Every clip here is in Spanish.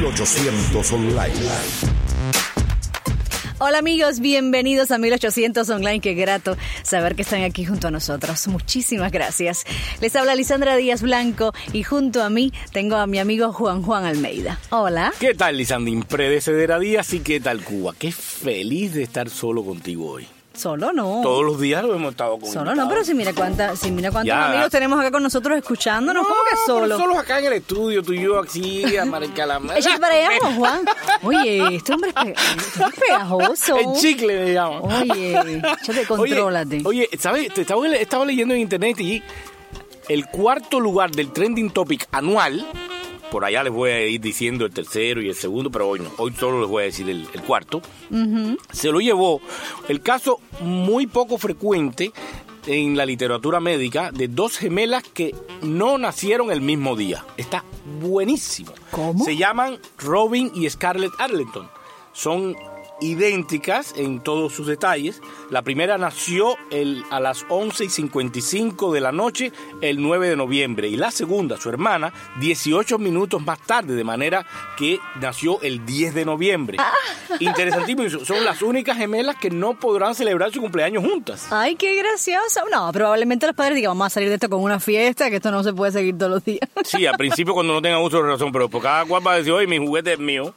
1800 Online. Hola amigos, bienvenidos a 1800 Online. Qué grato saber que están aquí junto a nosotros. Muchísimas gracias. Les habla Lisandra Díaz Blanco y junto a mí tengo a mi amigo Juan Almeida. Hola. ¿Qué tal, Lisandra? Predecedera Díaz y qué tal Cuba. Qué feliz de estar solo contigo hoy. Solo no. Todos los días lo hemos estado con. Solo no, pero si mira cuántos amigos tenemos acá con nosotros escuchándonos. ¿Cómo que solo? Solos acá en el estudio, tú y yo aquí, a marcar la mano. Échate para allá, Juan. Oye, este hombre es pegajoso. El chicle me llama. Oye, échate, contrólate. Oye, ¿sabes? Estaba leyendo en internet y el cuarto lugar del trending topic anual. Por allá les voy a ir diciendo el tercero y el segundo, pero hoy no. Hoy solo les voy a decir el cuarto. Uh-huh. Se lo llevó el caso muy poco frecuente en la literatura médica de dos gemelas que no nacieron el mismo día. Está buenísimo. ¿Cómo? Se llaman Robin y Scarlett Arlington. Son idénticas en todos sus detalles. La primera nació a las 11:55 de la noche el 9 de noviembre y la segunda, su hermana, 18 minutos más tarde, de manera que nació el 10 de noviembre. Interesantísimo, son las únicas gemelas que no podrán celebrar su cumpleaños juntas. Ay, qué gracioso. No, probablemente los padres digan, vamos a salir de esto con una fiesta, que esto no se puede seguir todos los días. Sí, al principio cuando no tengan uso de razón, pero por cada cual va a decir, oye, mi juguete es mío.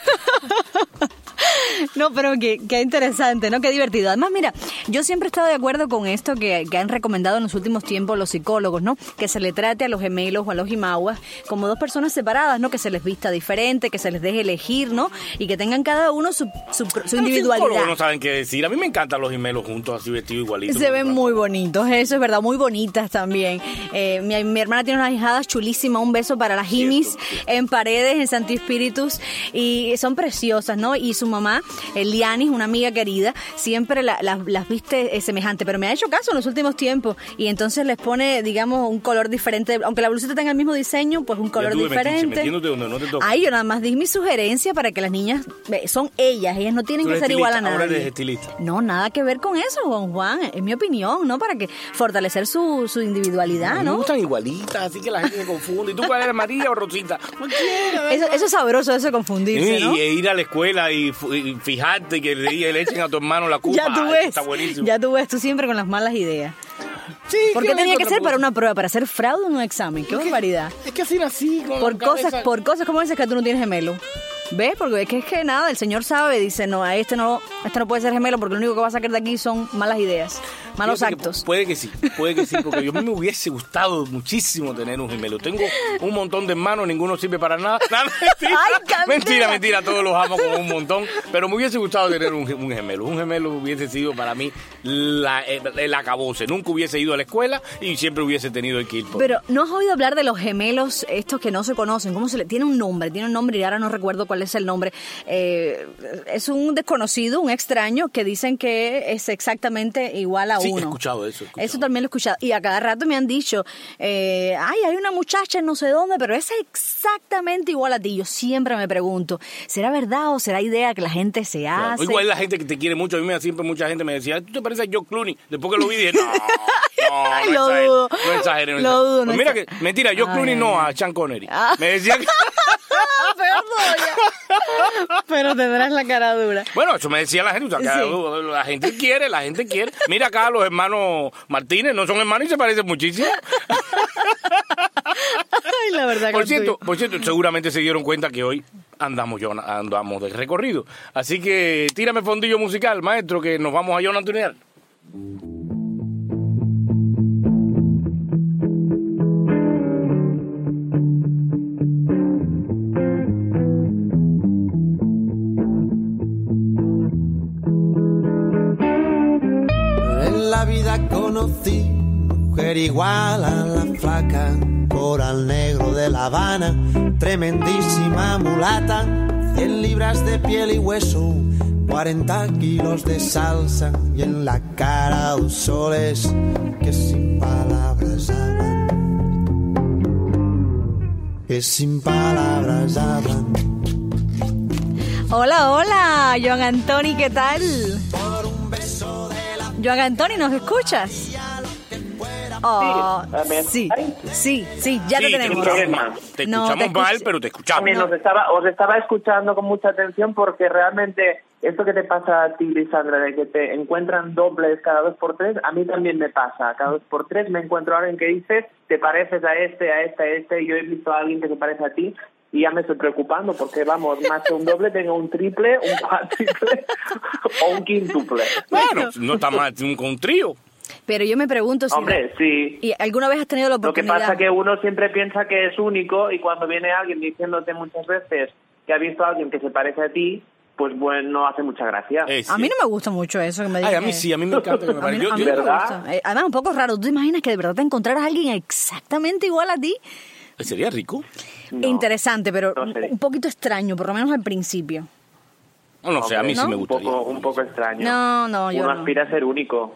No, pero qué interesante, ¿no? Qué divertido. Además, mira, yo siempre he estado de acuerdo con esto que han recomendado en los últimos tiempos los psicólogos, ¿no? Que se le trate a los gemelos o a los jimaguas como dos personas separadas, ¿no? Que se les vista diferente, que se les deje elegir, ¿no? Y que tengan cada uno su individualidad. Los psicólogos no saben qué decir. A mí me encantan los gemelos juntos, así vestidos igualitos. Se ven muy bonitos, eso es verdad, muy bonitas también. Mi hermana tiene unas hijadas chulísimas, un beso para las Jimis en Paredes, en Santi Espíritus, y son preciosas, ¿no? Y su mamá, Lianis, una amiga querida, siempre las viste semejante, pero me ha hecho caso en los últimos tiempos y entonces les pone, digamos, un color diferente, aunque la blusita tenga el mismo diseño, pues un color diferente. Metiéndote donde no te toca. Ay, yo nada más di mi sugerencia para que las niñas son ellas no tienen que ser igual a nadie. Ahora eres estilista. No, nada que ver con eso, Juan, es mi opinión, ¿no? Para que fortalecer su individualidad, ¿no? Me gustan igualitas, así que la gente se confunde. ¿Y tú cuál eres, María o Rosita? Eso es sabroso, eso de confundirse, ¿no? Y ir a la escuela y fijarte que le echen a tu hermano la culpa. Ya tú ves, está buenísimo. Ya tú ves, tú siempre con las malas ideas. Sí, ¿por qué tenía que ser para una prueba, para hacer fraude en un examen? ¡Qué barbaridad! Es que así nací con por cosas como esas que tú no tienes gemelo. ¿Ves? Porque es que nada, el señor sabe, dice, no, este no puede ser gemelo porque lo único que va a sacar de aquí son malas ideas, malos actos. Puede que sí, porque yo me hubiese gustado muchísimo tener un gemelo. Tengo un montón de hermanos, ninguno sirve para nada. Mentira, todos los amo como un montón, pero me hubiese gustado tener un gemelo. Un gemelo hubiese sido para mí el acabose. Nunca hubiese ido a la escuela y siempre hubiese tenido el que ir. Pero, ¿no has oído hablar de los gemelos estos que no se conocen? ¿Cómo se le tiene un nombre y ahora no recuerdo cuál es el nombre? Es un desconocido, un extraño que dicen que es exactamente igual a uno. Sí, he escuchado eso. Eso también lo he escuchado. Y a cada rato me han dicho, hay una muchacha en no sé dónde, pero es exactamente igual a ti. Yo siempre me pregunto, ¿será verdad o será idea que la gente se hace? Claro. Igual la gente que te quiere mucho. A mí siempre mucha gente me decía, ¿tú te pareces a George Clooney? Después que lo vi dije, no exagere. Lo dudo. Pues mira que, mentira, George Clooney no, a Sean Connery. Me decía que... Pero tendrás la cara dura. Bueno, eso me decía la gente, la gente quiere. Mira acá los hermanos Martínez, no son hermanos y se parecen muchísimo. Ay, la verdad. Por cierto, seguramente se dieron cuenta que hoy andamos de recorrido. Así que tírame fondillo musical, maestro, que nos vamos a John Antonial. La vida conocí mujer igual a la flaca, coral negro de La Habana, tremendísima mulata, 100 libras de piel y hueso, 40 kilos de salsa y en la cara dos soles que sin palabras hablan, que sin palabras hablan. Hola, Joan Antoni, ¿qué tal? Joan Antoni, ¿nos escuchas? Oh, Sí, ya Sí, lo tenemos. Te No, escuchamos mal, pero te escuchamos. También os estaba escuchando con mucha atención porque realmente esto que te pasa a ti, Lisandra, de que te encuentran dobles cada 2x3, a mí también me pasa. Cada 2x3 me encuentro a alguien que dice, te pareces a este, y yo he visto a alguien que se parece a ti y ya me estoy preocupando porque, vamos, más que un doble, tengo un triple, un cuádruple o un quíntuple. Bueno, no está mal con un trío. Pero yo me pregunto si... Hombre, sí. ¿Y alguna vez has tenido la Lo que oportunidad? pasa es que uno siempre piensa que es único y cuando viene alguien diciéndote muchas veces que ha visto a alguien que se parece a ti, pues bueno, no hace mucha gracia. A mí no me gusta mucho eso que me digan. Ay, a mí sí, a mí me encanta que me A mí, parezca. a mí ¿verdad? me gusta. Además, un poco raro. ¿Tú te imaginas que de verdad te encontraras a alguien exactamente igual a ti? Sería rico. No. Interesante, pero No sé. un poquito extraño, por lo menos al principio. No sé, a mí sí me gustaría. Un poco extraño. No, yo Uno no. aspira a ser único.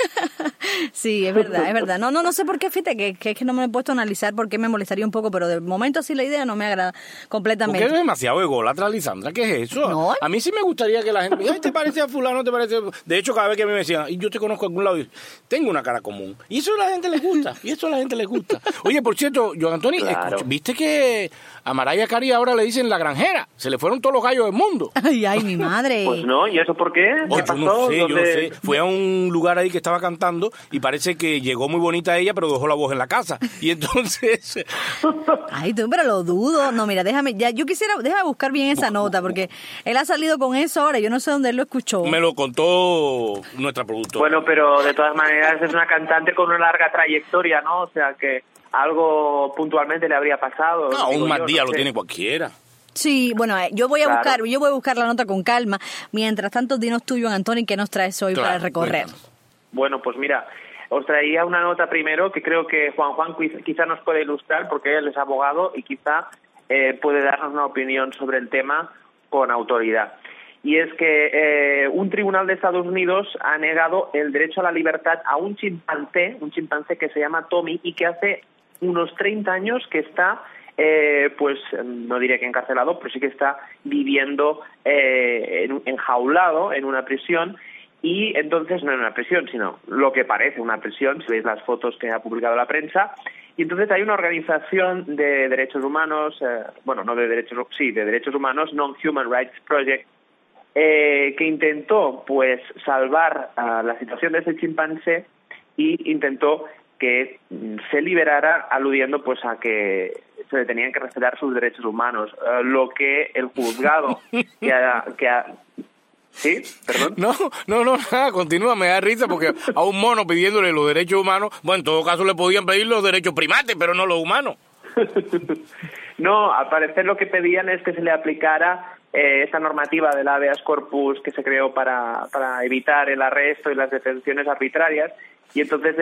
Sí, es verdad. No sé por qué, fíjate, que es que no me he puesto a analizar por qué me molestaría un poco, pero de momento así la idea no me agrada completamente. Porque es demasiado ególatra, Lisandra, ¿qué es eso? No. A mí sí me gustaría que la gente me diga, ay, ¿te parece a fulano? ¿Te parece? De hecho, cada vez que a mí me decían, y yo te conozco a algún lado, tengo una cara común. Y eso a la gente le gusta, Oye, por cierto, Joan Antonio, Claro. ¿viste que a Mariah Carey ahora le dicen la granjera? Se le fueron todos los gallos del mundo. Ay, mi madre. Pues no, ¿y eso por qué? Oh, ¿Qué yo no pasó? sé, yo no ¿Dónde- sé. Fue a un lugar ahí que estaba cantando y parece que llegó muy bonita ella, pero dejó la voz en la casa. Y entonces... Ay, tú, pero lo dudo. No, mira, déjame buscar bien esa nota, porque él ha salido con eso ahora, yo no sé dónde él lo escuchó. Me lo contó nuestra productora. Bueno, pero de todas maneras es una cantante con una larga trayectoria, ¿no? O sea que algo puntualmente le habría pasado. No, digo un mal yo, día no lo sé. tiene cualquiera. Sí, bueno, yo voy a Claro. buscar la nota con calma. Mientras tanto, dinos tú, Joan Antonio, ¿qué nos traes hoy Claro, para recorrer? cuéntanos. Bueno, pues mira, os traía una nota primero que creo que Juan quizá nos puede ilustrar porque él es abogado y quizá puede darnos una opinión sobre el tema con autoridad. Y es que un tribunal de Estados Unidos ha negado el derecho a la libertad a un chimpancé que se llama Tommy y que hace unos 30 años que está, pues no diré que encarcelado, pero sí que está viviendo enjaulado en una prisión. Y entonces no en una prisión, sino lo que parece una prisión, si veis las fotos que ha publicado la prensa. Y entonces hay una organización de derechos humanos, de derechos humanos, Non-Human Rights Project, que intentó pues salvar la situación de ese chimpancé y intentó que se liberara aludiendo pues a que se le tenían que respetar sus derechos humanos, lo que el juzgado ¿Sí? ¿Perdón? No, nada, continúa, me da risa porque a un mono pidiéndole los derechos humanos, bueno, en todo caso le podían pedir los derechos primates, pero no los humanos. No, al parecer lo que pedían es que se le aplicara esta normativa del habeas corpus que se creó para evitar el arresto y las detenciones arbitrarias, y entonces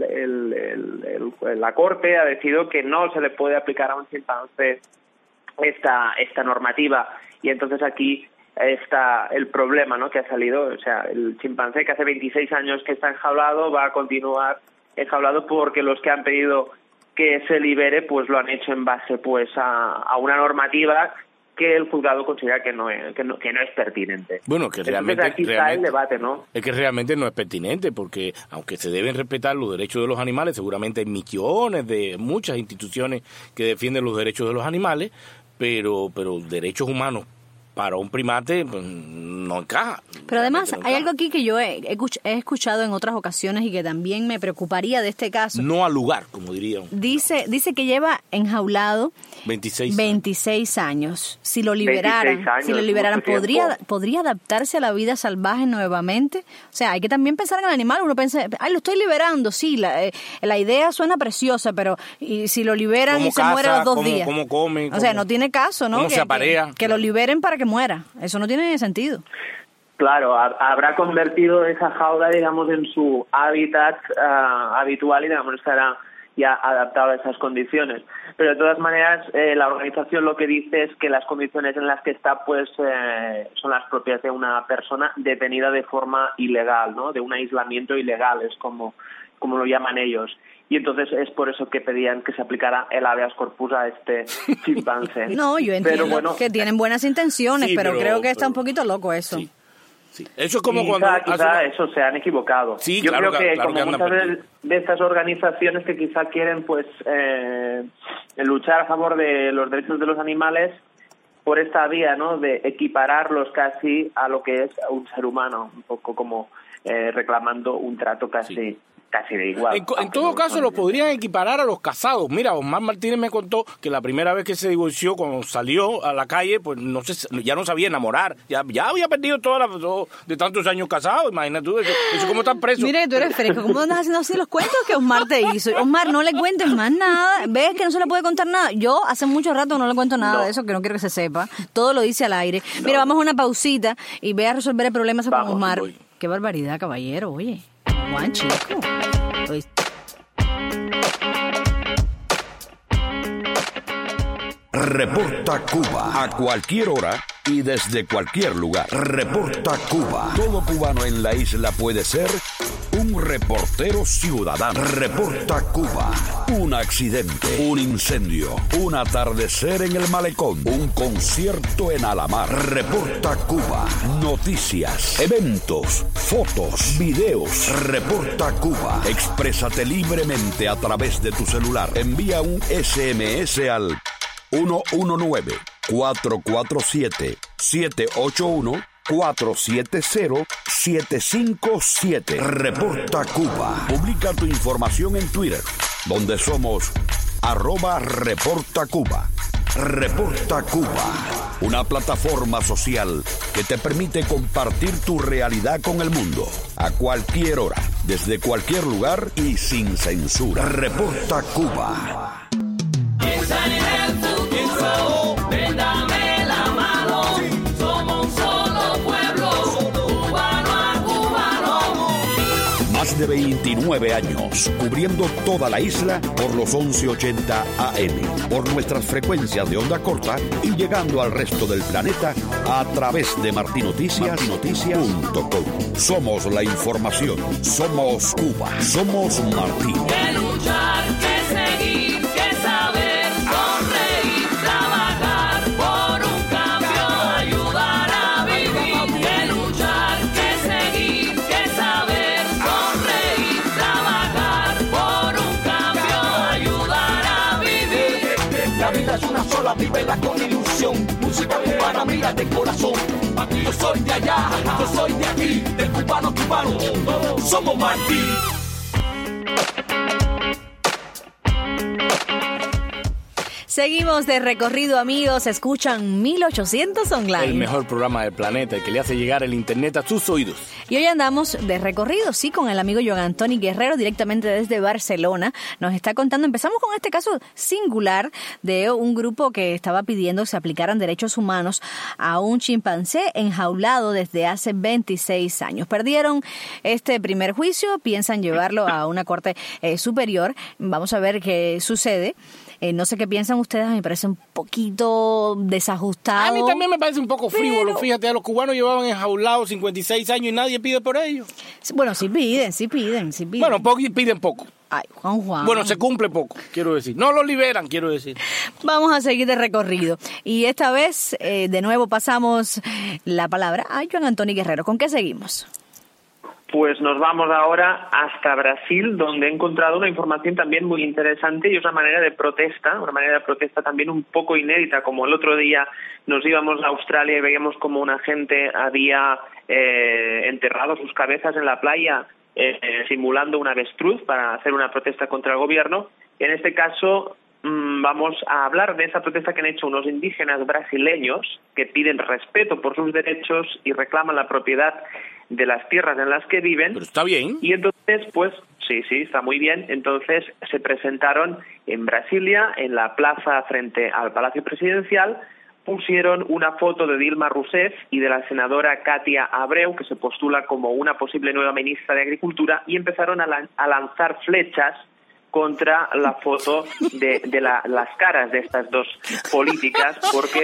la Corte ha decidido que no se le puede aplicar a un chimpancé esta normativa, y entonces aquí está el problema, ¿no?, que ha salido. O sea, el chimpancé que hace 26 años que está enjaulado va a continuar enjaulado porque los que han pedido que se libere pues lo han hecho en base pues a una normativa que el juzgado considera que no es pertinente. Bueno, que realmente... Entonces aquí está el debate, ¿no? Es que realmente no es pertinente porque aunque se deben respetar los derechos de los animales, seguramente hay millones de muchas instituciones que defienden los derechos de los animales, pero derechos humanos para un primate pues, no encaja. Pero además No encaja. hay algo aquí que yo he escuchado en otras ocasiones y que también me preocuparía de este caso. No al lugar, como dirían. Dice que lleva enjaulado 26 años. Si lo liberaran, 26 años, si lo liberaran, mucho tiempo. ¿podría adaptarse a la vida salvaje nuevamente? O sea, hay que también pensar en el animal. Uno piensa, lo estoy liberando, sí, la idea suena preciosa, pero ¿y si lo liberan ¿Cómo y se muere a los 2 días? ¿Cómo come? O sea, no tiene caso, ¿no? ¿Cómo se aparea? Que lo liberen para que muera. Eso no tiene sentido. Claro, habrá convertido esa jaula, digamos, en su hábitat habitual y, digamos, estará ya adaptado a esas condiciones. Pero de todas maneras, la organización lo que dice es que las condiciones en las que está, pues, son las propias de una persona detenida de forma ilegal, ¿no? De un aislamiento ilegal, es como lo llaman ellos. Y entonces es por eso que pedían que se aplicara el habeas corpus a este chimpancé. No, yo entiendo Pero bueno, que tienen buenas intenciones, Sí, pero creo que está un poquito loco eso. Sí. Sí. Eso es como quizá eso se han equivocado. Sí, yo claro, creo que claro como que muchas de estas organizaciones que quizá quieren pues luchar a favor de los derechos de los animales por esta vía, ¿no? De equipararlos casi a lo que es un ser humano, un poco como reclamando un trato casi de igual. En todo caso, lo podrían equiparar a los casados. Mira, Osmar Martínez me contó que la primera vez que se divorció, cuando salió a la calle, pues ya no sabía enamorar. Ya había perdido todo de tantos años casado. Imagínate tú, eso como están presos. Mira que tú eres fresco. ¿Cómo andas haciendo así los cuentos que Osmar te hizo? Osmar, no le cuentes más nada. ¿Ves que no se le puede contar nada? Yo hace mucho rato no le cuento nada de eso, que no quiero que se sepa. Todo lo dice al aire. Mira, vamos a una pausita y ve a resolver el problema con Osmar. Voy. Qué barbaridad, caballero, oye. Juan, chico. Reporta Cuba, a cualquier hora y desde cualquier lugar. Reporta Cuba. Todo cubano en la isla puede ser un reportero ciudadano. Reporta Cuba. Un accidente, un incendio, un atardecer en el malecón, un concierto en Alamar. Reporta Cuba. Noticias, eventos, fotos, videos. Reporta Cuba. Exprésate libremente a través de tu celular. Envía un SMS al 1-447-781-470-757. Reporta Cuba. Publica tu información en Twitter, donde somos @ReportaCuba. Reporta Cuba, una plataforma social que te permite compartir tu realidad con el mundo, a cualquier hora, desde cualquier lugar y sin censura. Reporta Cuba. Piensa en el futuro, ven, dame la mano. Somos un solo pueblo, cubano a cubano. Más de 29 años, cubriendo toda la isla por los 1180 AM, por nuestras frecuencias de onda corta y llegando al resto del planeta a través de martinoticias.com. Somos la información, somos Cuba, somos Martín. Que luchar, que seguir, que saber, sonreír, trabajar por un cambio, ayudar a vivir. Que luchar, que seguir, que saber, sonreír, trabajar por un cambio, ayudar a vivir. La vida es una sola, vívela con ilusión. Música cubana, mira de corazón. Aquí yo soy de allá, yo soy de aquí, del cubano cubano. Somos Martí. Seguimos de recorrido, amigos. Escuchan 1800 Online. El mejor programa del planeta, el que le hace llegar el internet a sus oídos. Y hoy andamos de recorrido, sí, con el amigo Joan Antoni Guerrero, directamente desde Barcelona. Nos está contando, empezamos con este caso singular de un grupo que estaba pidiendo que se aplicaran derechos humanos a un chimpancé enjaulado desde hace 26 años. Perdieron este primer juicio, piensan llevarlo a una corte superior. Vamos a ver qué sucede. No sé qué piensan ustedes, me parece un poquito desajustado. A mí también me parece un poco frívolo, fíjate, a los cubanos llevaban enjaulados 56 años y nadie pide por ellos. Bueno, sí piden. Bueno, piden poco. Ay, Juan. Bueno, se cumple poco, quiero decir. No lo liberan, quiero decir. Vamos a seguir de recorrido. Y esta vez, de nuevo, pasamos la palabra a Joan Antoni Guerrero. ¿Con qué seguimos? Pues nos vamos ahora hasta Brasil, donde he encontrado una información también muy interesante y es una manera de protesta también un poco inédita, como el otro día nos íbamos a Australia y veíamos como una gente había enterrado sus cabezas en la playa simulando un avestruz para hacer una protesta contra el gobierno. En este caso vamos a hablar de esa protesta que han hecho unos indígenas brasileños que piden respeto por sus derechos y reclaman la propiedad de las tierras en las que viven. Pero está bien. Y entonces, pues, sí, está muy bien. Entonces se presentaron en Brasilia, en la plaza frente al Palacio Presidencial, pusieron una foto de Dilma Rousseff y de la senadora Katia Abreu, que se postula como una posible nueva ministra de Agricultura, y empezaron a lanzar flechas contra la foto de las caras de estas dos políticas, porque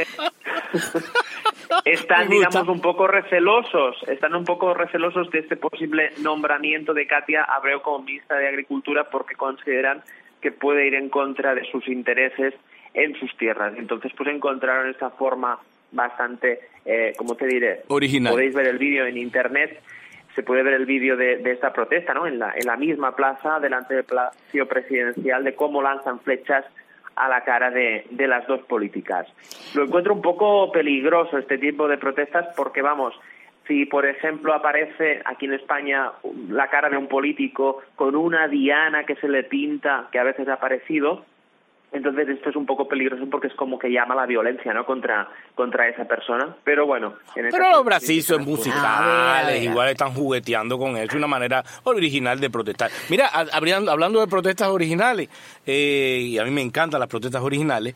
están, digamos, un poco recelosos de este posible nombramiento de Katia Abreu como ministra de Agricultura, porque consideran que puede ir en contra de sus intereses en sus tierras. Entonces, pues encontraron esta forma bastante, ¿cómo te diré? Original. Podéis ver el vídeo en internet. Se puede ver el vídeo de esta protesta, ¿no? En la misma plaza, delante del Palacio Presidencial, de cómo lanzan flechas a la cara de las dos políticas. Lo encuentro un poco peligroso este tipo de protestas porque, vamos, si por ejemplo aparece aquí en España la cara de un político con una diana que se le pinta, que a veces ha aparecido, entonces esto es un poco peligroso porque es como que llama la violencia, ¿no? contra esa persona. Pero bueno, pero los bracitos musicales igual están jugueteando con eso, una manera original de protestar. Mira, hablando de protestas originales, y a mí me encantan las protestas originales,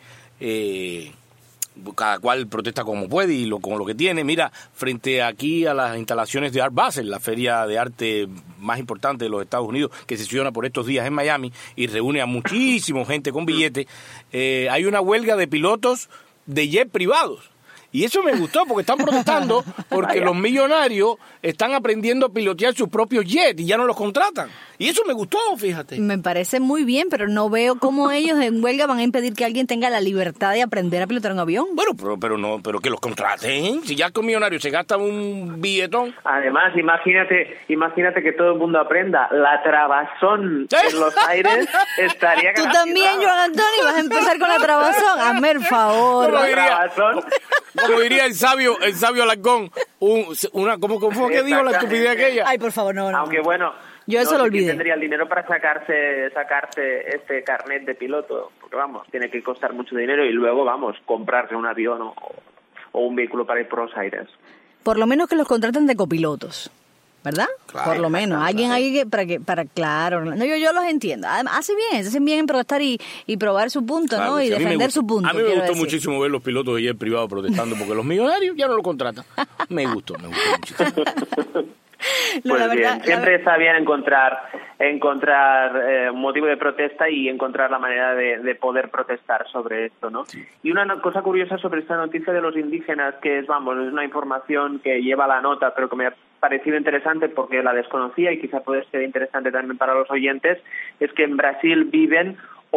cada cual protesta como puede y con lo que tiene. Mira, frente aquí a las instalaciones de Art Basel, la feria de arte más importante de los Estados Unidos, que se sesiona por estos días en Miami y reúne a muchísima gente con billetes, hay una huelga de pilotos de jet privados. Y eso me gustó porque están protestando porque los millonarios están aprendiendo a pilotear sus propios jets y ya no los contratan. Y eso me gustó, fíjate. Me parece muy bien, pero no veo cómo ellos en huelga van a impedir que alguien tenga la libertad de aprender a pilotar un avión. Bueno, pero que los contraten. Si ya estos millonarios se gastan un billetón. Además, imagínate que todo el mundo aprenda. La trabazón en los aires estaría Tú también, Joan Antonio, vas a empezar con la trabazón. Hazme el favor. Como diría el sabio Alarcón, ¿cómo fue que dijo la estupidez aquella? Ay, por favor, no. Aunque bueno, yo eso lo olvidé. Tendría el dinero para sacarse este carnet de piloto, porque vamos, tiene que costar mucho dinero y luego vamos, comprarse un avión o un vehículo para ir por los aires. Por lo menos que los contraten de copilotos, ¿verdad? Claro, por lo menos, alguien ahí claro. No, yo los entiendo. Hacen bien en protestar y probar su punto, claro, ¿no? Y defender su punto. A mí me gustó muchísimo ver los pilotos de jet privado protestando porque los millonarios ya no lo contratan. Me gustó muchísimo. Pues bien, siempre está bien encontrar un motivo de protesta y encontrar la manera de poder protestar sobre esto, ¿no? Sí. Y una cosa curiosa sobre esta noticia de los indígenas, que es una información que lleva la nota, pero que me ha parecido interesante porque la desconocía y quizá puede ser interesante también para los oyentes, es que en Brasil viven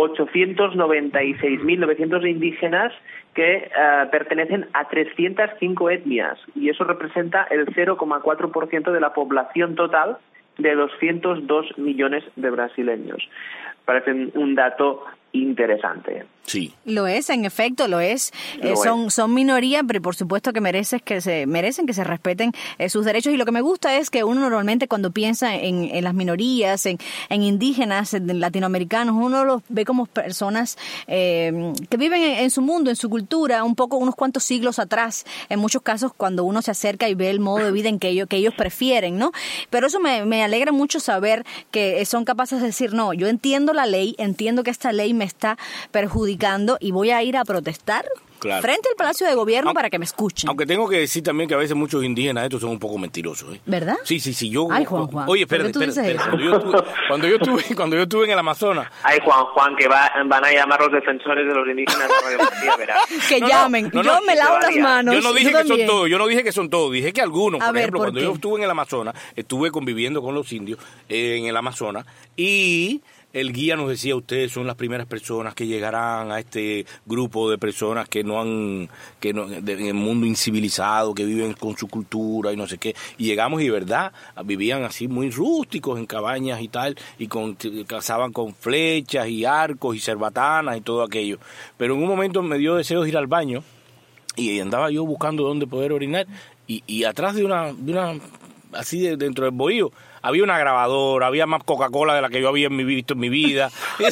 896.900 indígenas que pertenecen a 305 etnias y eso representa el 0,4% de la población total de 202 millones de brasileños. Parece un dato interesante. Sí. Lo es, en efecto, lo es. Son minoría, pero por supuesto que merecen que se respeten sus derechos. Y lo que me gusta es que uno normalmente cuando piensa en las minorías, en indígenas, en latinoamericanos, uno los ve como personas que viven en su mundo, en su cultura, un poco unos cuantos siglos atrás. En muchos casos, cuando uno se acerca y ve el modo de vida en que ellos prefieren, ¿no? Pero eso me alegra mucho saber que son capaces de decir, no, yo entiendo la ley, entiendo que esta ley me está perjudicando y voy a ir a protestar frente al Palacio de Gobierno para que me escuchen. Aunque tengo que decir también que a veces muchos indígenas estos son un poco mentirosos, ¿eh? ¿Verdad? Sí. Ay, Juan. Oye, espérate. Cuando yo estuve en el Amazonas. Ay, Juan, que van a llamar los defensores de los indígenas a Radio María, verás. Que llamen. Yo me lavo las manos. Yo no dije que son todos, dije que algunos. Por ejemplo, cuando yo estuve en el Amazonas, estuve conviviendo con los indios en el Amazonas y el guía nos decía, ustedes son las primeras personas que llegarán a este grupo de personas que en el mundo incivilizado, que viven con su cultura y no sé qué. Y llegamos y de verdad vivían así muy rústicos en cabañas y tal, y cazaban con flechas y arcos y cerbatanas y todo aquello. Pero en un momento me dio deseo de ir al baño y andaba yo buscando dónde poder orinar y atrás de una así dentro del bohío había una grabadora, había más Coca-Cola de la que yo había visto en mi vida.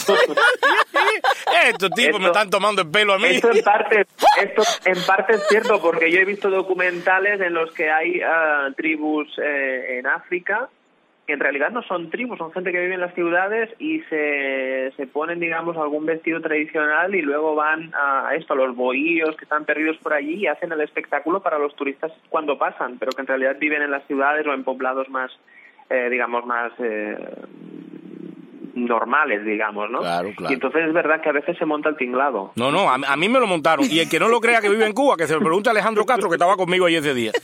Estos tipos me están tomando el pelo a mí. Esto en parte es cierto, porque yo he visto documentales en los que hay tribus en África, que en realidad no son tribus, son gente que vive en las ciudades y se ponen, digamos, algún vestido tradicional y luego van a los bohíos que están perdidos por allí y hacen el espectáculo para los turistas cuando pasan, pero que en realidad viven en las ciudades o en poblados más normales, digamos, ¿no? Claro. Y entonces es verdad que a veces se monta el tinglado. No, a mí me lo montaron. Y el que no lo crea que vive en Cuba, que se lo pregunte a Alejandro Castro, que estaba conmigo ahí ese día.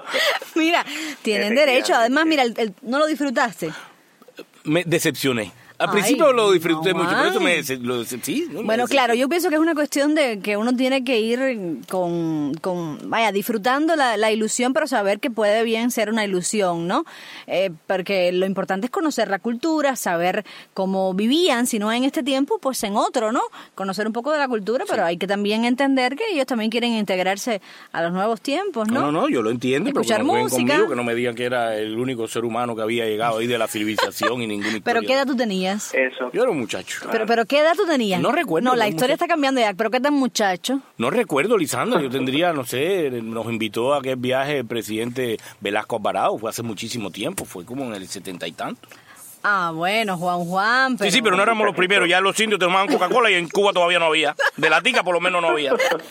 Mira, tienen derecho. Además, mira, ¿no lo disfrutaste? Me decepcioné. Al principio lo disfruté no, mucho, por eso ay. sí. ¿no? Bueno, claro, yo pienso que es una cuestión de que uno tiene que ir disfrutando la ilusión, pero saber que puede bien ser una ilusión, ¿no? Porque lo importante es conocer la cultura, saber cómo vivían, si no en este tiempo, pues en otro, ¿no? Conocer un poco de la cultura, pero hay que también entender que ellos también quieren integrarse a los nuevos tiempos, ¿no? No, yo lo entiendo, Escuchar pero que no jueguen música. conmigo, que no me digan que era el único ser humano que había llegado ahí de la civilización y ninguna historia. ¿Pero qué edad tú tenías? Eso. Yo era un muchacho. ¿Pero qué edad tú tenías? No recuerdo, No, la era historia muchacho. está cambiando ya, pero ¿qué tan muchacho? No recuerdo, Lisandra, yo tendría, no sé, nos invitó a aquel viaje el presidente Velasco Alvarado, fue hace muchísimo tiempo, fue como en el 70 y tanto. Ah, bueno, Juan, pero... Sí, pero no éramos los primeros, ya los indios tomaban Coca-Cola y en Cuba todavía no había. De la tica por lo menos no había.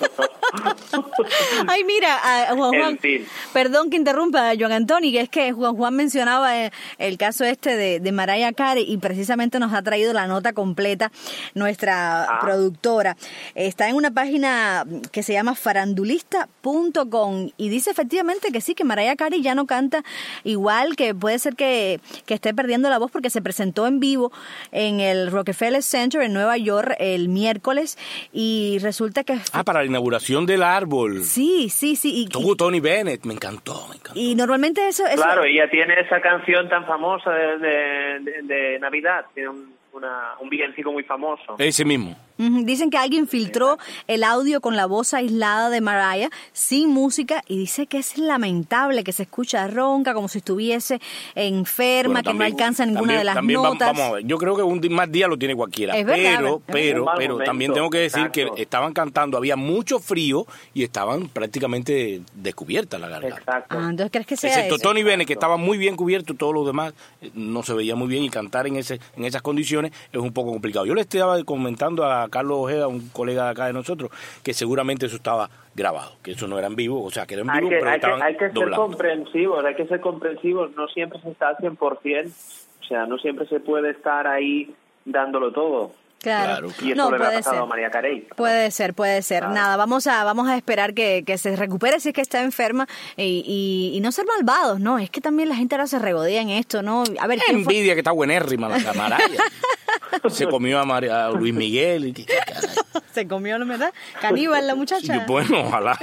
Ay, mira, Juan, En fin. perdón que interrumpa, Joan Antoni, que es que Juan mencionaba el caso este de Mariah Carey y precisamente nos ha traído la nota completa nuestra productora. Está en una página que se llama farandulista.com y dice efectivamente que sí, que Mariah Carey ya no canta igual, que puede ser que esté perdiendo la voz porque se presentó en vivo en el Rockefeller Center en Nueva York el miércoles y resulta que... Para la inauguración del árbol. Sí. Y Tony Bennett, me encantó. Y normalmente eso... Claro, ella tiene esa canción tan famosa de Navidad, tiene un villancico muy famoso. Ese mismo. Dicen que alguien filtró el audio con la voz aislada de Mariah, sin música, y dice que es lamentable, que se escucha ronca, como si estuviese enferma, Bueno, que no alcanza ninguna también, de las también notas. Vamos a ver, yo creo que un más día lo tiene cualquiera. Es verdad, pero un mal momento, también tengo que decir exacto. que estaban cantando, había mucho frío y estaban prácticamente descubiertas la garganta. Exacto. Entonces, ¿crees que sea Excepto eso? Tony Bennett, que estaba muy bien cubierto, todos los demás no se veía muy bien y cantar en esas condiciones es un poco complicado. Yo le estaba comentando a Carlos Ojeda, un colega de acá de nosotros, que seguramente eso estaba grabado, que eso no era en vivo, o sea, que era en vivo, pero estaban hay que ser doblados. comprensivos, no siempre se está al 100%, o sea, no siempre se puede estar ahí dándolo todo. Claro. Y eso No, le ha puede pasado ser. a Mariah Carey. Puede ser. Claro. Nada, vamos a esperar que se recupere si es que está enferma y no ser malvados, ¿no? Es que también la gente ahora se regodea en esto, ¿no? A ver, ¿quién fue? Envidia que está buenérrima la Mariah. Se comió a Luis Miguel. Y, Se comió, ¿verdad? Caníbal la muchacha. bueno, ojalá.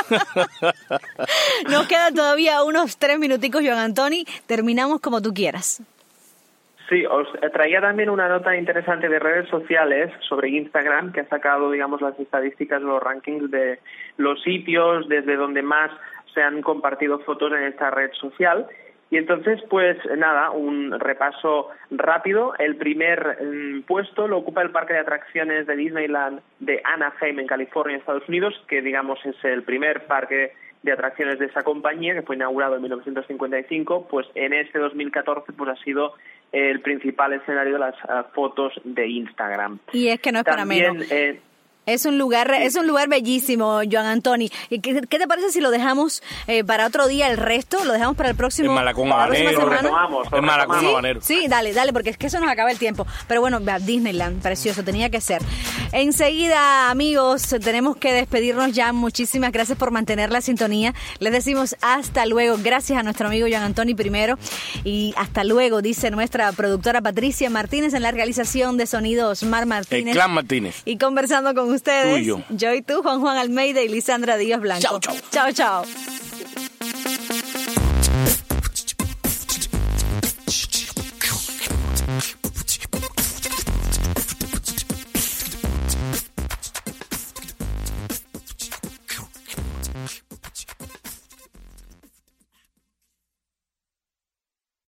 Nos quedan todavía unos 3 minuticos, Joan Antoni. Terminamos como tú quieras. Sí, os traía también una nota interesante de redes sociales sobre Instagram, que ha sacado, digamos, las estadísticas, los rankings de los sitios desde donde más se han compartido fotos en esta red social. Y entonces, pues nada, un repaso rápido. El primer puesto lo ocupa el parque de atracciones de Disneyland de Anaheim, en California, Estados Unidos, que digamos es el primer parque de atracciones de esa compañía, que fue inaugurado en 1955. Pues en este 2014 pues ha sido el principal escenario de las fotos de Instagram. Y es que no es para menos. Es un lugar bellísimo, Joan Antoni. ¿Qué te parece si lo dejamos para otro día el resto? ¿Lo dejamos para el próximo? En Malacón para la próxima Habanero. semana? En Malacón Habanero. Sí, dale, porque es que eso nos acaba el tiempo. Pero bueno, Disneyland, precioso, tenía que ser. Enseguida, amigos, tenemos que despedirnos ya. Muchísimas gracias por mantener la sintonía. Les decimos hasta luego. Gracias a nuestro amigo Joan Antoni primero. Y hasta luego, dice nuestra productora Patricia Martínez en la realización de sonidos Mar Martínez. El Clan Martínez. Y conversando con ustedes, Tú y yo. y tú, Juan Almeida y Lisandra Díaz Blanco. Chao. Chao.